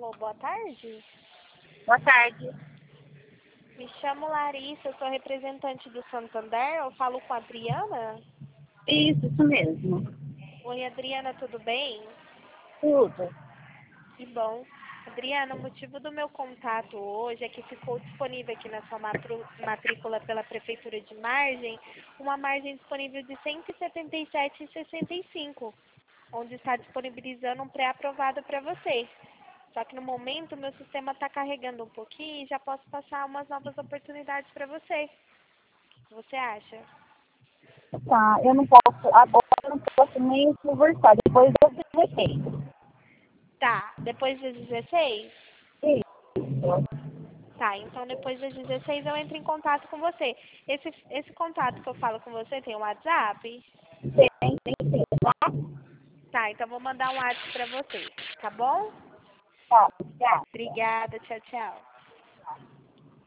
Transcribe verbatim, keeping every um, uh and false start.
Alô, boa tarde. Boa tarde. Me chamo Larissa, eu sou representante do Santander. Eu falo com a Adriana. Isso, isso mesmo. Oi, Adriana, tudo bem? Tudo. Que bom. Adriana, o motivo do meu contato hoje é que ficou disponível aqui na sua matru- matrícula pela Prefeitura de Margem uma margem disponível de cento e setenta e sete reais e sessenta e cinco centavos, onde está disponibilizando um pré-aprovado para você. Só que no momento o meu sistema está carregando um pouquinho e já posso passar umas novas oportunidades para você. O que você acha? Tá, eu não posso, agora eu não posso nem conversar, depois eu dezesseis. Tá, depois das dezesseis? Isso. Tá, então depois das dezesseis eu entro em contato com você. Esse, esse contato que eu falo com você tem um WhatsApp? Tem, tem sim, tá? Tá, então vou mandar um WhatsApp pra você, tá bom? Tá, obrigada. Obrigada, tchau, tchau.